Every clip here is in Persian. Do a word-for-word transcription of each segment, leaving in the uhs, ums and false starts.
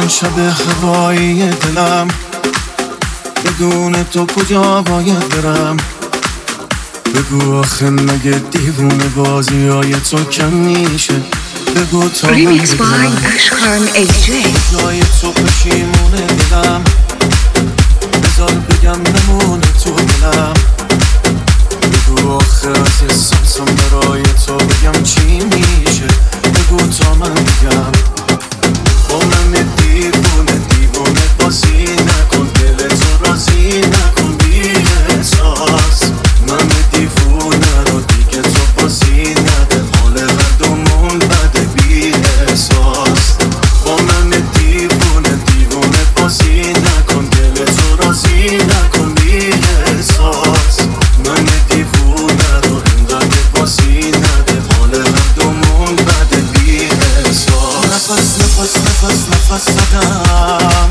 من شب هوایی دلم، بدون تو کجا باید برم؟ بگو آخه مگه دیوونه بازی های تو کم میشه؟ بگو تا من بگم جای تو پشیمونه دلم، بذار بگم بمونه تو دلم. بگو آخه از احساسم برای تو بگم چی میشه؟ بگو تا من بگم. با من دیوونه دیوونه بازی نکن، دل تو راضی نکن بی احساس. من دیوونه رو دیگه تو بازی نده، حال هر دومون بده بی احساس. با من دیوونه دیوونه بازی نکن، دل تو راضی نکن بی احساس. من دیوونه رو انقدر بازی نده، حال هر دومون بده بی احساس. نفس نفس نفس نفس زدم،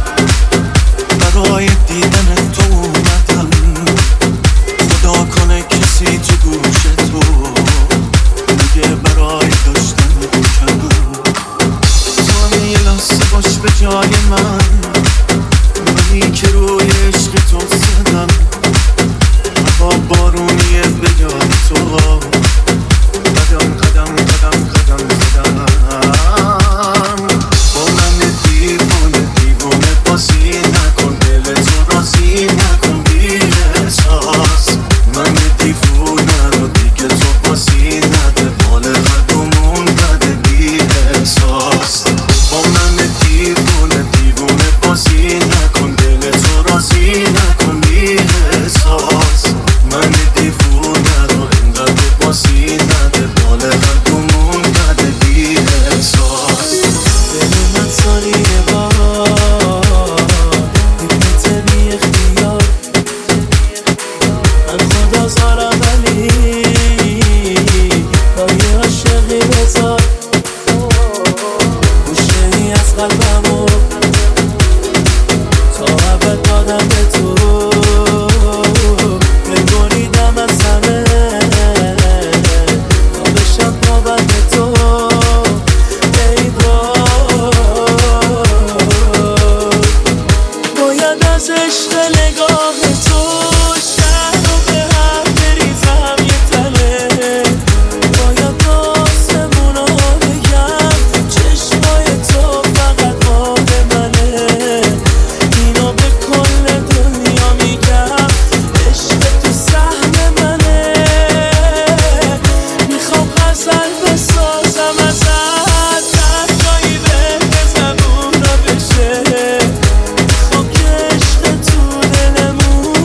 برای دیدن تو اومدم. خدا کنه کسی تو گوش تو میگه برای داشتن بکن. تو هم یه لحظه باش به جای من، منی که روی عشق تو زدم. هوا بارونیه به یاد تو، قدم قدم قدم قدم زدم. با من دیوونه دیوونه بازی نکن، دل تو راضی نکن بی احساس. من دیوونه رو دیگه تو بازی نده، حال هر دومون بده بی احساس. با من دیوونه دیوونه بازی نکن، دل تو راضی نکن بی احساس. من دیوونه رو انقدر بازی نده، حال هر دومون بده بی احساس. دل من ثانیه بار دیدت بی اختیار، من خدا زارم ولی با یه عاشقی بذار گوشه ای از قلبمو تا ابد دادم به تو. بگریدم از همه تا بشم نوبت تو. ای وای باید از عشق نگاه تو شهر رو به هم بریزم یه تله. باید آسمونا بگم چشمای تو فقط مال منه. اینو به کل دنیا میگم، عشق تو سهم منه. میخوام غزل بسازم ازت، تنهایی به زبون رو بشه. میخوام که عشق تو دلمون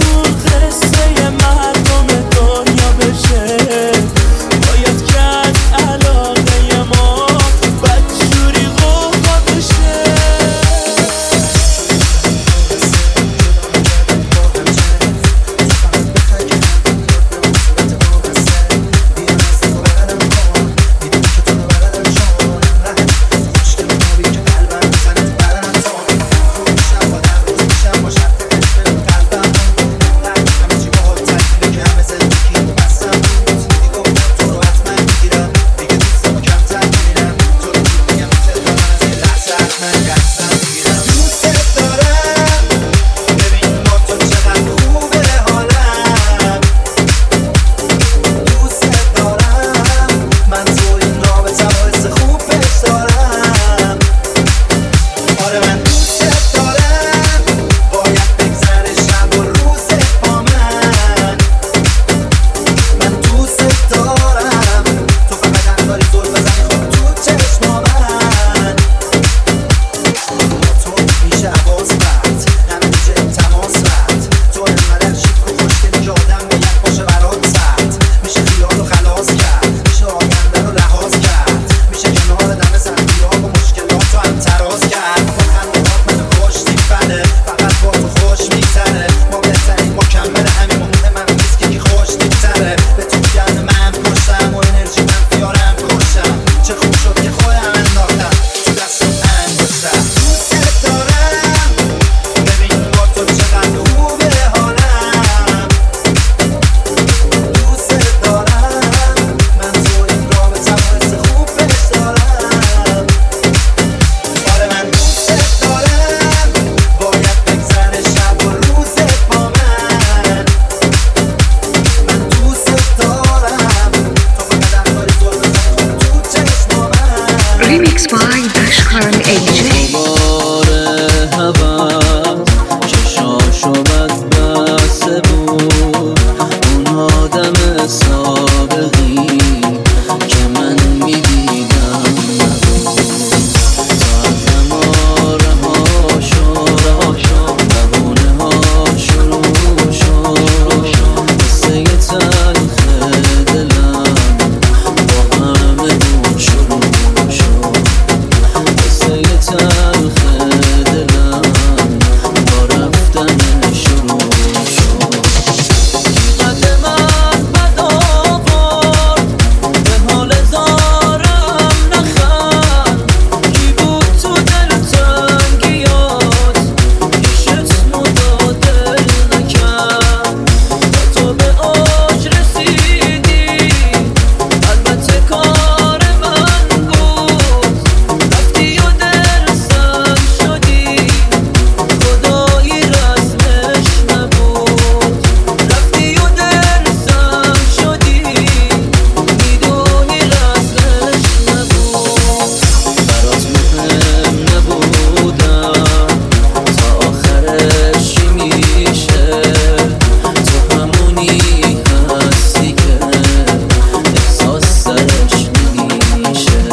Remix by Ashkan ای جی. بار هوس چشاشو بد بسته بود اون آدم سابقی که من میدیدم نبود. تا زماره ها شد بهونه ها شروع شد قصه تلخ دلم با همه دون شروع شد. قصه تلخ دلم با رفتن شروع شد. قد من بد آورد به حال زارم نخند کی بود تو دل تنگیات پیشت مدا دل نکرد. تا تو به آج رسیدی البته کار من بود رفتی و دل سنگ شدی خدایی رسمش نبود. رفتی و دل سنگ شدی میدونی رسمش نبود. برات مهم نبودم تا آخرش چی میشه. تو همونی هستی که احساس سرش نمیشه.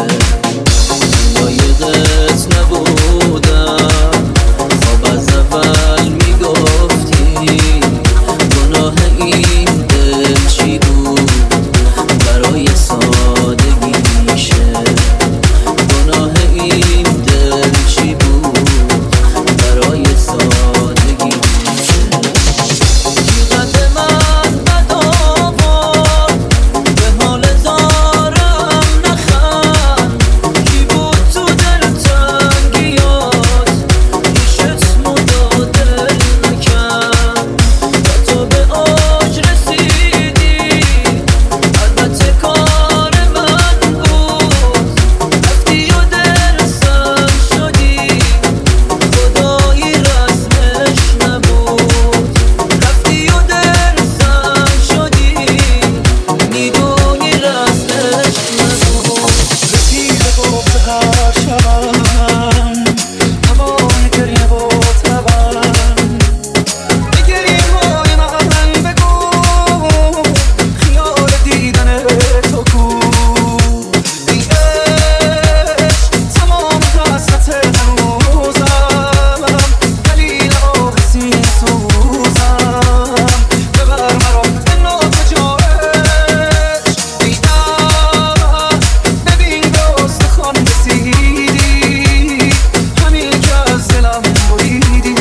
لایقت نبودم خواب از اول میگفتی گناه این دل چی بود برای سادگی میشه. گناه این دل چی بود برای سادگی میشه. قد من بد آورد به حال زارم نخند کی بود تو دل تنگیات پیشت مدا دل نکرد. تا تو به آج رسیدی البته کار من بود رفتی و دل سنگ شدی خدایی رسمش نبود. رفتی و دل سنگ شدی میدونی رسمش نبود. رفیق گفت هر شبم هوای گریه و تبم به گریه های من بگو خیال دیدن تو کو. ای عشق تمام حسرت هنوزم دلیل آه سینه سوزم ببر مرا به نوک جایش. ای آه ببین به استخوان رسیدی همین که از دلم بریدی.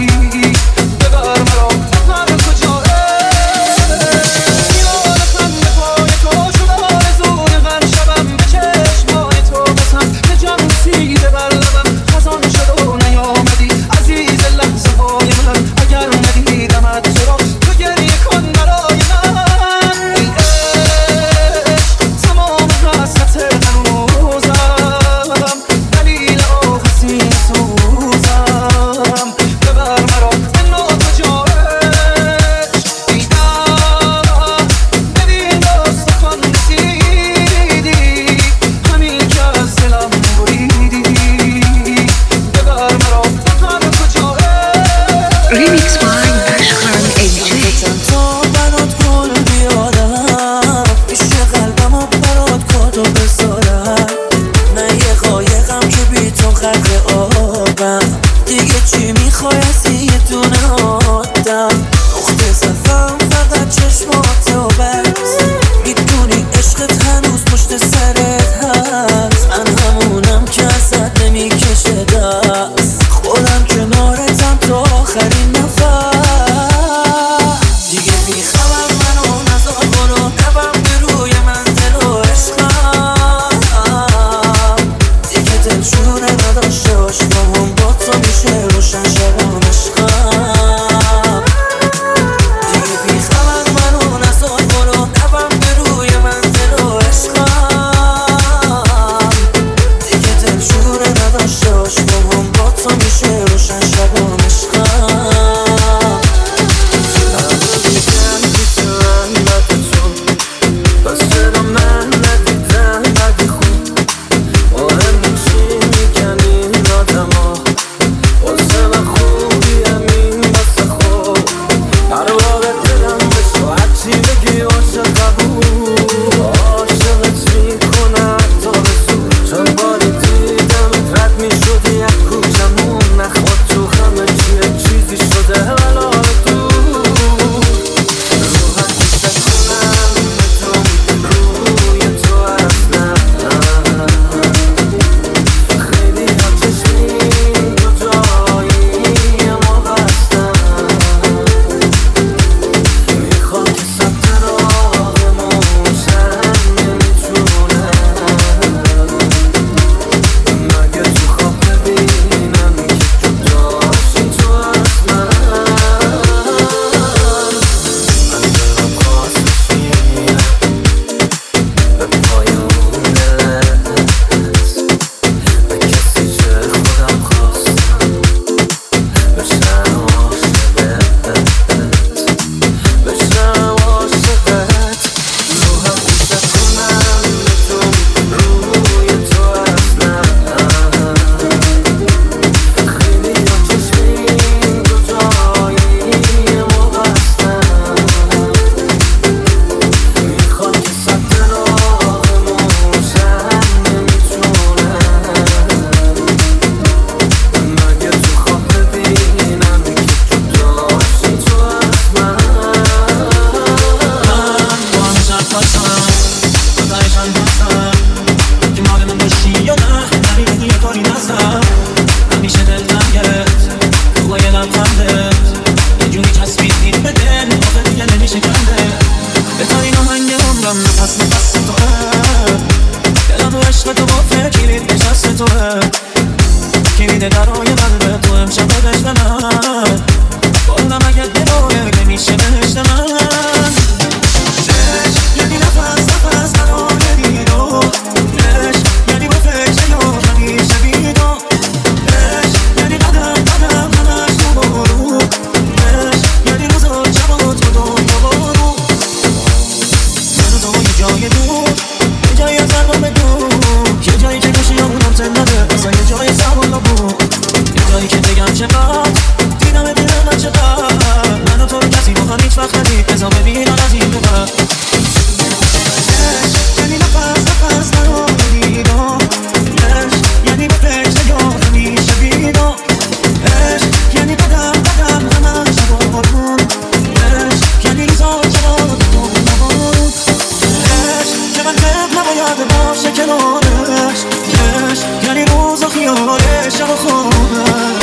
ببر مرا ببر کجایش. میان خنده پای تو شد آرزوی من شبم به چشمای تو بسم به جان رسیده بر لبم خزان شد و نیامدی عزیز لحظه های من اگر ندیدمت تو را تو گریه کن برای من. ای عشق تمام حسرت هنوزم دلیل آه سینه سوزم ببر مرا به نوک جایش. ای آه ببین به استخوان رسیدی همین که از دلم بریدی. ببر مرا ببر کجایش. Remix by Ashkan ای جی. تا برات گل بیارم پیش قلبمو برات کادو بذارم. نه یه قایقم که بی تو غرق آبم دیگه چی میخوای از یه دونه آدم. نقطه صفم فقط چشمات و بس میدونی عشقت هنوز پشت سرت هست. من همونم که ازت نمیکشه دست خودم کنارتم تا آخرین نفس. دیگه بیخبر منو نزار برو نبم به روی من دل و عشقم. دیگه دلشونه نداشته باش با هم با تو میشه روشن شبم عشقم. دیگه بیخبر منو نزار برو نبم به روی من دل و عشقم. عشق من بازم اگه دلوره نمیشه بهشت من عشق یعنی نفس نفس قرار دیدو عشق یعنی با فکر یا همیشه بیدو عشق یعنی قدم قدم همش تو برو عشق یعنی روزا شبا تو دنیا برو من و تو یه جای دور یه جایی از ارباب دور یه جایی که گوشی همونم تن نده اصلا یه جای سوالا بود یه جایی که بگم چقدر دیدم دیدم من چقدر من و تو رو کسی با هم هیچ وقت ندید ازا ببینم از این دو بر عشق یعنی نفس نفس قرار دیدم عشق یعنی به فکر یا همیشه بیدم عشق یعنی قدم قدم همه شبا بارون عشق یعنی روزا شبا تو نبارون عشق که من قبل نباید باشه کنارش عشق یعنی روزا خیاله شبا خوبش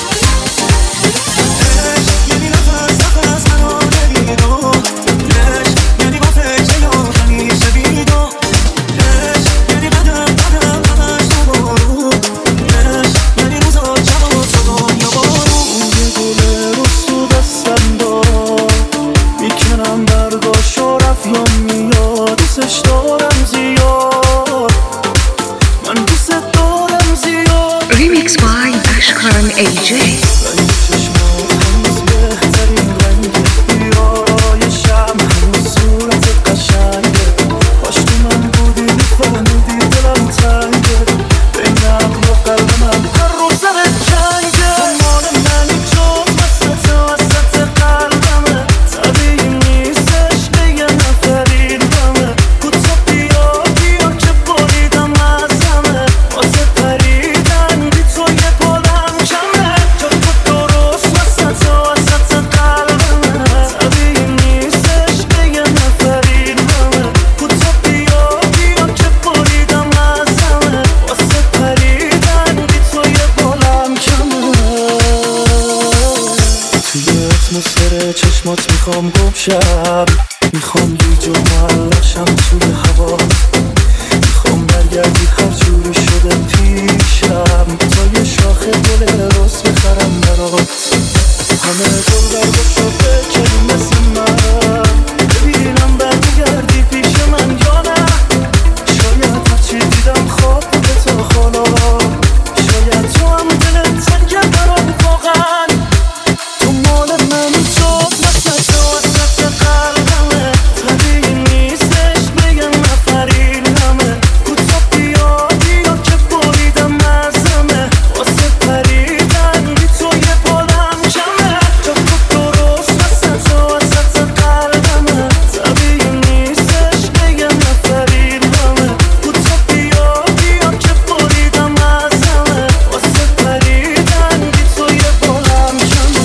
عشق یعنی نفس نفس قرار دیدم عشق یعنی با فکر یا همیشه بیدم عشق یعنی قدم قدم همش تو بارون عشق یعنی روزا شبا تو دنیا بارون یه گل روز تو دستم دار میکنم برداشت و رفیام میاد دوستش دارم زیاد من دوست دارم زیاد Remix by Ashkan ای جی. رنگ چشمات هنوز بهترین رنگه بیارایشم هنوز صورت قشنگه کاش تو من بودی میفهمیدی دلم تنگه بین عقل و قلب من هر روز سرت جنگه تو مال منی جز وسط وسط قلبمه طبیعی نیستش به یه نفرین همه کوتا بیا بیا که بریدم از همه واسه پریدن بی تو یه پالم کمه جا تو درست وسط وسط قلبمه طبیعی نیستش به یه نفرین همه کوتا بیا بیا که بریدم از همه واسه پریدن بی تو یه پالم کمه توی اتمسفر چشمات میخوام گم شم میخوام گیج و معلقشم توی هوا میخوام برگردی هر جوری شده پیشم تا یه شاخه گل رس بخرم برات همه گل برگو شده کنی مثل من ببینم برگردی پیش من یا نه شاید هرچی دیدم خواب بوده تا حالا شاید تو هم دلت تنگه برام واقعا تو مال من جز وسط وسط قلبمه طبیعی نیستش به یه نفرین همه کوتا بیا بیا که بریدم از همه واسه پریدن بی تو یه پالم کمه جا تو درست وسط وسط قلبمه طبیعی نیستش به یه نفرین همه کوتا بیا بیا که بریدم از همه واسه پریدن بی تو یه پالم کمه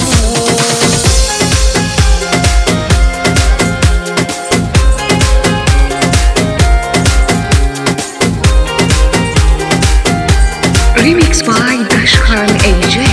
Remix by Ashkan ای جی.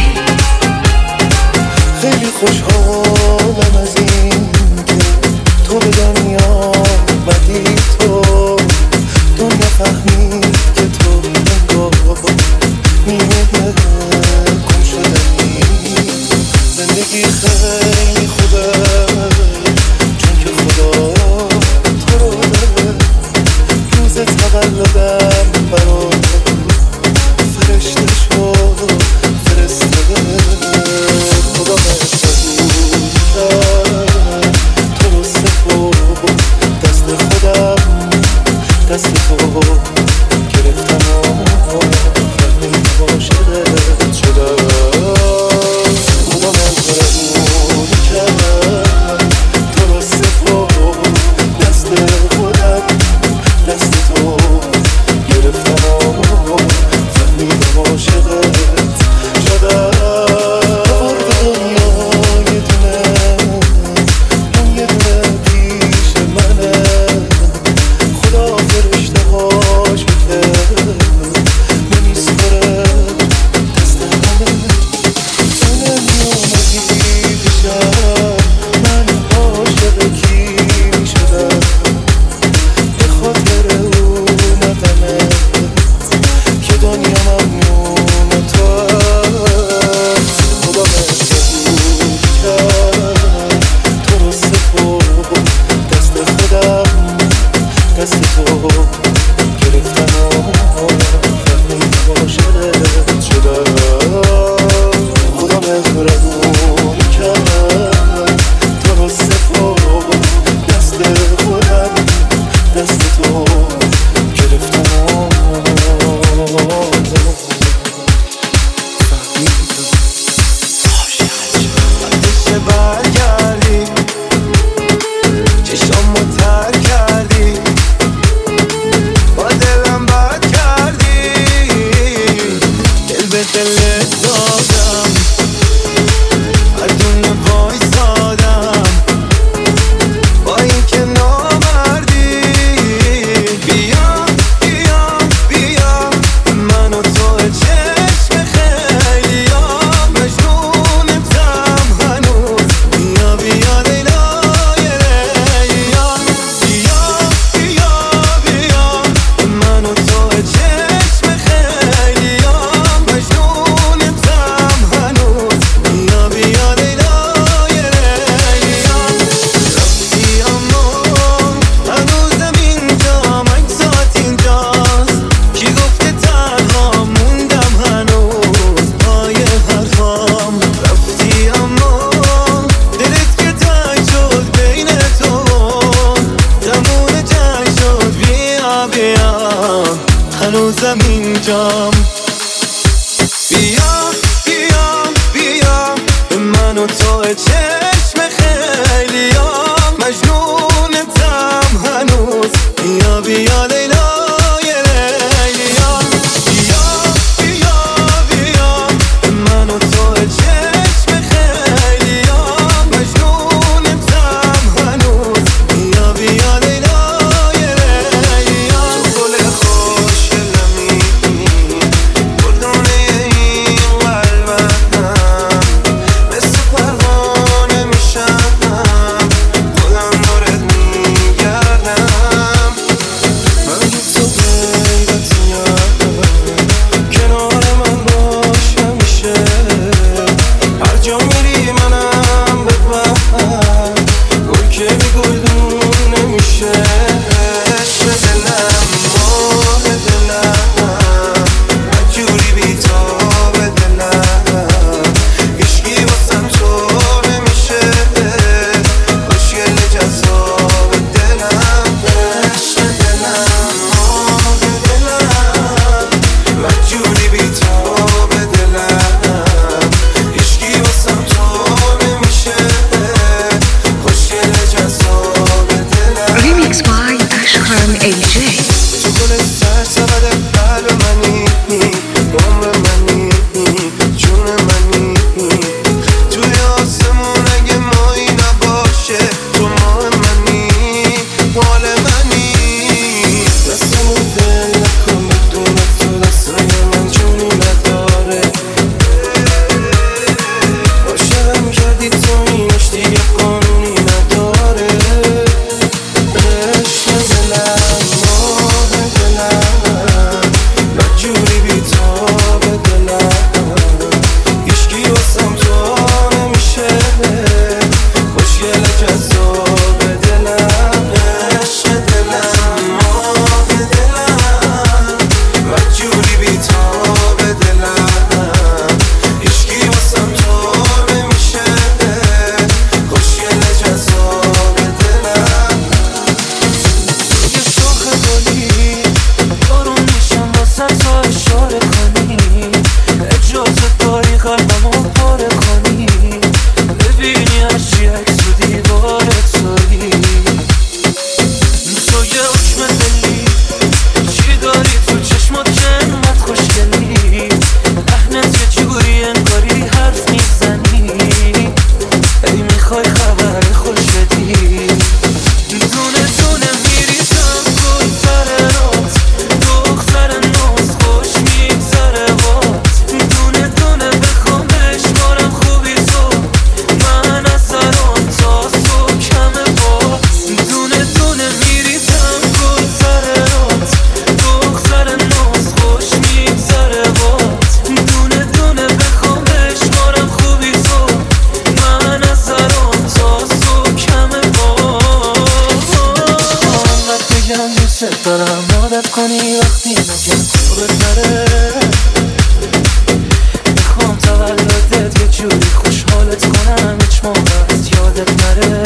خیلی خوشحالم از این که تو به دنیا اومدی تو دنیا فهمید که تو انگار نیمه گم شدنی زندگی خیلی خوبه چون که خدا تو رو داره روز تولدم برات فرشته شد فرستاده خدا مهربون کرد تو رو سپرد دست خودم دست تو گرفتم و فهمید عاشقت شدم خدا مهربون من و تو چشم خیلیام مجنونتم هنوز. بیا بیا لیلای لیلیام، بیا بیا بیا من و تو چشم خیلیام مجنونتم هنوز. بیا بیا لیلای لیلیام. تو گل خوشگلمی گلدونه این قلبم، مثل پروانه میشم خودم دارت میگردم. من تو غیرتیم کنار من باش همیشه، هر جا میری منم ببر گل که بی گلدون نمیشه. عشق دلم ماه دلم هرجوری بیتاب دلم، هیچکی واسم تو نمیشه خوشگل جذاب دلم. عشق دلم ماه دلم هرجوری بیتاب دلم، هیچکی واسم تو نمیشه خوشگل جذاب دلم. Remix by Ashkhan ای جی. تو گل سرسبد قلب منی، عمر منی، جون منی. توی آسمون اگه مایی نباشه تو ماه منی، مال منی. دستمو دل نکن بدون تو، دستای من جونی نداره. عاشقم کردی تو اینش دیگه قانونی نداره. عشق دلم ماه دلم بدجوری بیتاب دلم، هیچکی واسم تو نمیشه خوشگل جذاب دلم. عشق دلم ماه دلم بدجوری بیتاب دلم، هیچکی واسم تو نمیشه خوشگل جذاب دلم. یه شاخ گلی بارون میشم واسه تا اشاره کنی، اجازه داری قلبمو پاره کنی، ببینی هرچی عکس و دیوارت تویی. تو یه حکم دلی چی داری تو چشمات که انقدر خوشگلی، لحنت یه جوری انگاری حرف میزنی، ای میخوای خبر خوش بدی. دونه دونه میریزم گل سر رات، دختر ناز خوش میگذره بات. دونه دونه بخوام بشمارم خوبی تو، من از سرام تا صبح کمه بات. دونه دونه میریزم گل سر رات، دختر ناز خوش میگذره بات. دونه دونه بخوام بشمارم خوبی تو، من از سرام تا صبح کمه بات. انقدر بگم دوست دارم عادت کنی وقتی نگم خوبت نره. میخوام تولدت یه جوری خوشحالت کنم هیچ موقع از یادت نره.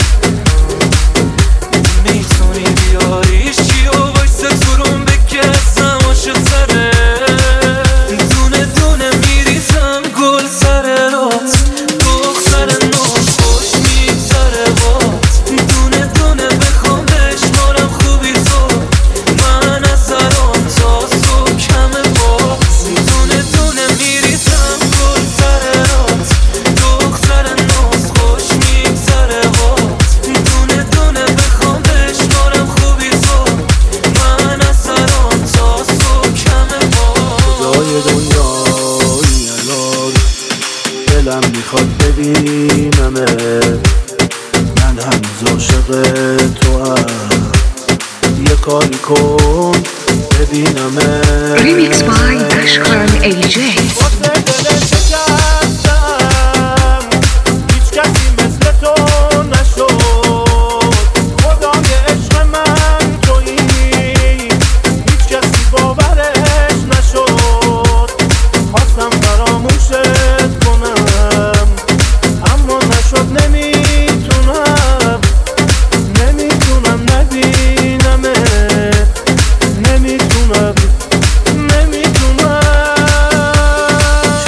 میتونی بیاریش چی و وایسه تو روم بگزم عاشق تره. دونه دونه میریزم گل سر رات، دختر ناز خوش میگذره بات. دونه دونه بخوام بشمارم خوبی تو، من از سرام تا صبح کمه بات. دونه دونه میریزم گل سر رات، دختر ناز خوش میگذره بات. دونه دونه بخوام بشمارم خوبی تو، من از سرام تا صبح کمه بات. کجای دنیایی الان دلم میخواد ببینمت، من هنوز عاشق تو هم. یه کاری کن ببینمت. Remix by Ashkhan ای جی. واسه دلت شکستم، هیچ کسی مثل تو نشد. خدای عشق من تویی، هیچ کسی باورش نشد. خواستم فراموشت کنم اما نشد. نمیتونم نمیتونم نبینمت، نمیتونم نمیتونم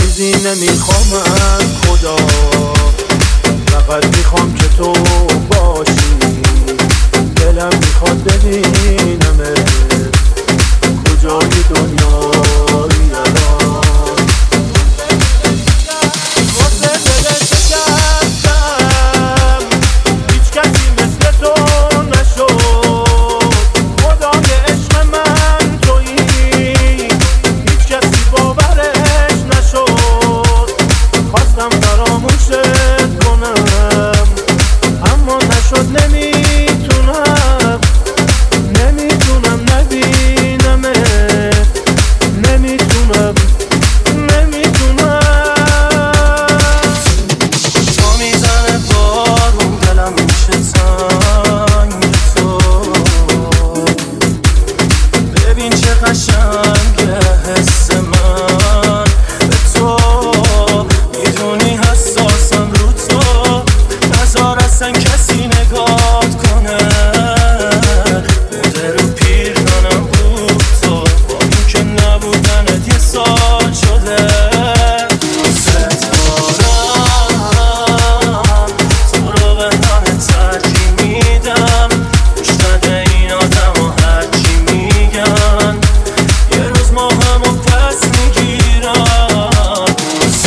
فقط میخوام که تو باشی، دلم میخواد ببینمه کجای دنیایی الان. واسه دلت شکستم، هیچ کسی مثل تو نشد، خدای عشق من تویی، هیچ کسی باورش نشد. خواستم فراموشت کنم اما نشد، نمیتونم نمیتونم نبینمه، نمیتونم نمیتونم. تو میزنه بارون دلم میشه تنگ تو، ببین چه قشنگه حس من به تو، میدونی حساسم رو تو، نذار اصلا کسی نگات کنه، بوده رو پیرهنم بود تو، با این که نبودنت یه سال شده. دوست دارم تو رو به همه ترجیح میدم، گوش نده این آدم و هرچی میگن، یه روز ما همو پس میگیرم. دوست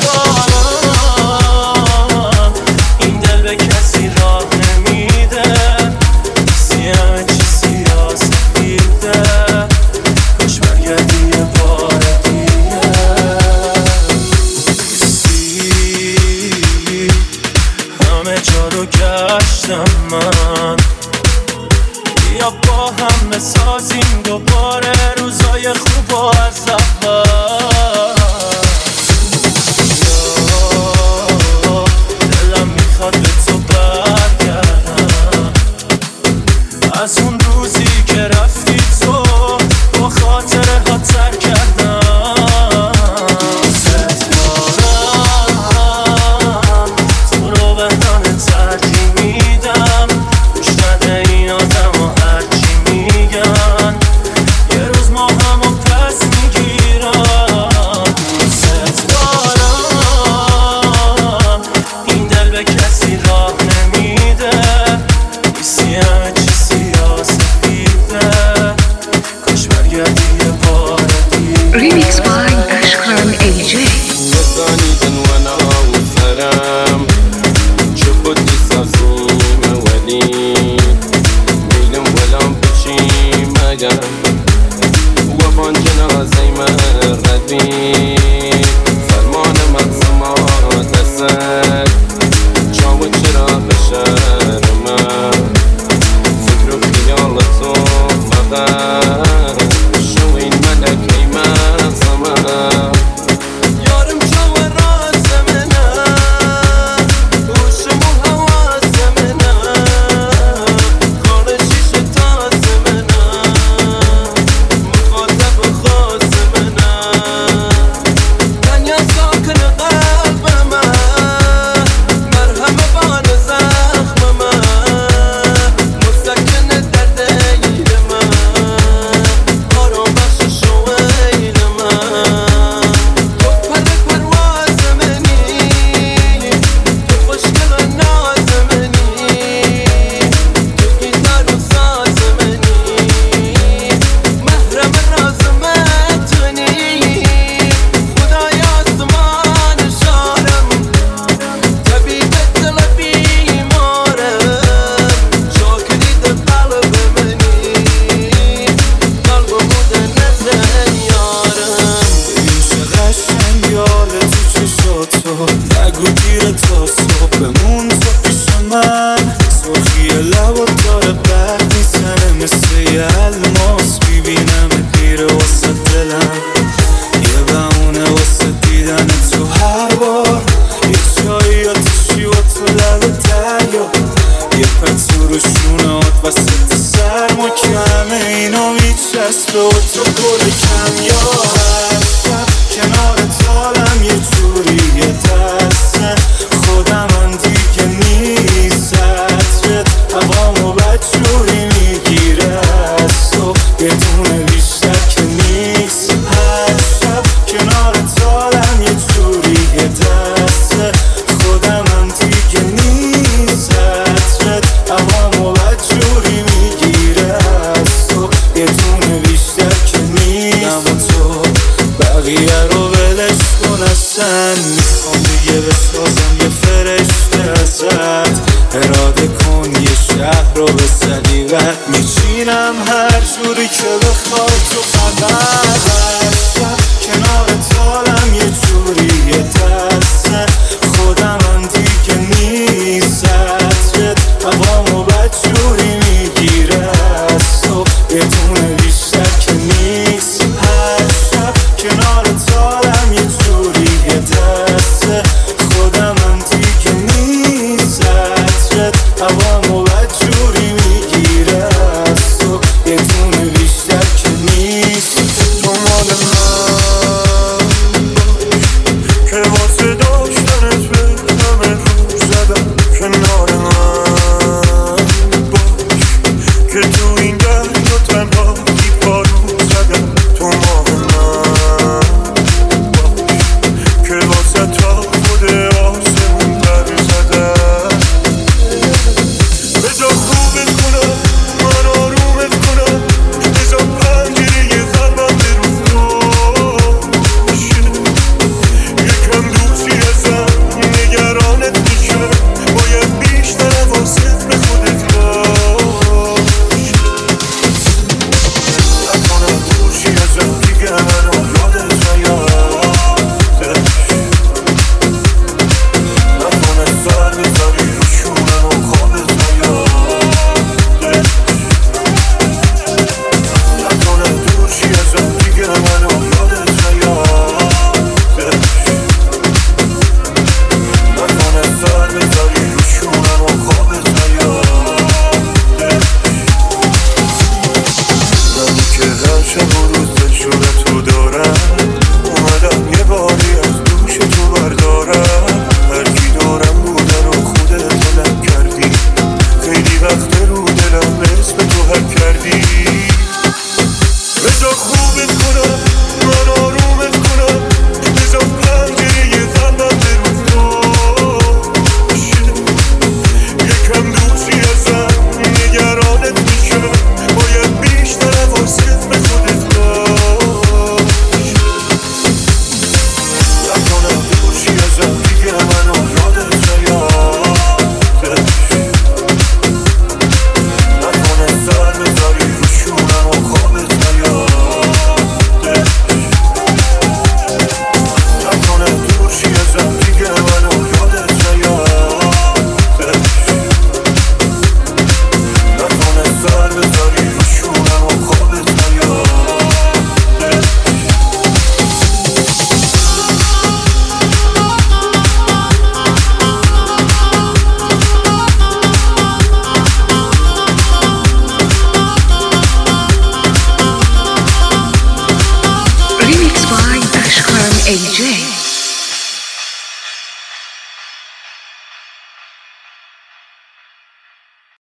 دارم این دل به کسی راه نمیده، کسی همه چی سیاه سفیده، کاش برگردی یه بار دیگه. کسی همه جا رو گشتم من، بیا با هم بسازیم دوباره روزای خوب و از اول. یا دلم میخواد به تو برگردم، از اون روزی که رفتی تو با خاطره ها تر کردم. دوست دارم تو رو به همه ترجیح میدم، گوش نده این آدم و هرچی میگن، یه روز ما همو پس میگیرم. دوست دارم این دل به کسی راه نمیده، کسی همه چی سیاه سفیده، کاش برگردی یه بار دیگه. Remix by Ashkan ای جی. بزنیدن و ناوسرم چه بودی سازیم ولی میلم ولم بچیم اگر و بان جنازه من ردی فرمان مقسما دست چاو چرا بشر من فکر و خیال تو فقط شو این ملکه من زمان. یارم جو راز منه گوشم و حواس منه، کار شیشه تاز منه، مخاطب خاص منه، دنیا ساکن قلب من، مرهم بان زخم من، مسکن درد ایل من، آرام بخش شویل من. تو پر پرواز منی، تو خوشگل و ناز منی، تو گیتار و ساز منی، محرم راز من تونی، خدای آسمان شارم، طبیب دل بیمارم، شاکری در قلب منی، قلب بودن نزن یارم. ببین چه قشنگ یاله تو چشاتو، نگو دیره تا صبح بمون تو پیش من، سرخی لب و داره برد میزنه مثل یه الماس، میبینم پیره واسه دلم، یه بمونه واسه دیدن تو هر بار، یه جایی آتشی و تو لب دریا، یه پتو رو شونهات وسط سرم و که همه اینا میچسبه و تو گل کم. یا هر شب کنار تالم یه جوری یه دسته خودم من دیگه میچینم هر جوری که بخوای تو فقط هر شب کنار تالم یه جوری یه دسته خودم هم دیگه نیستت هوامو بد جوری میگیره از تو یه دونه بیشتر که نیست هر شب کنار تالم یه جوری یه دسته خودم هم دیگه نیستت هوامو بد جوری میگیره از تو یه دونه بیشتر که نیست تو مال من که واسه داشتنت به همه رو زدم کنار من باش که تو این دریا تنها بی پارو زدم تو مال من باش که واسه تا خود آسمون پر زدم بجا خوبت کنم من آرومت کنم بجا پنجره قلبم به رو باشه یکم دوستی ازم نگرانت میشه باید بیشتر حواست به خودت باشه نکنم دوستی ازم دیگه منو یادت نیادش نکنه سر بذاری رو شونم و خوابت نیادش نکنه دوستی ازم دیگه منو یادت نیادش نکنه سر بذاری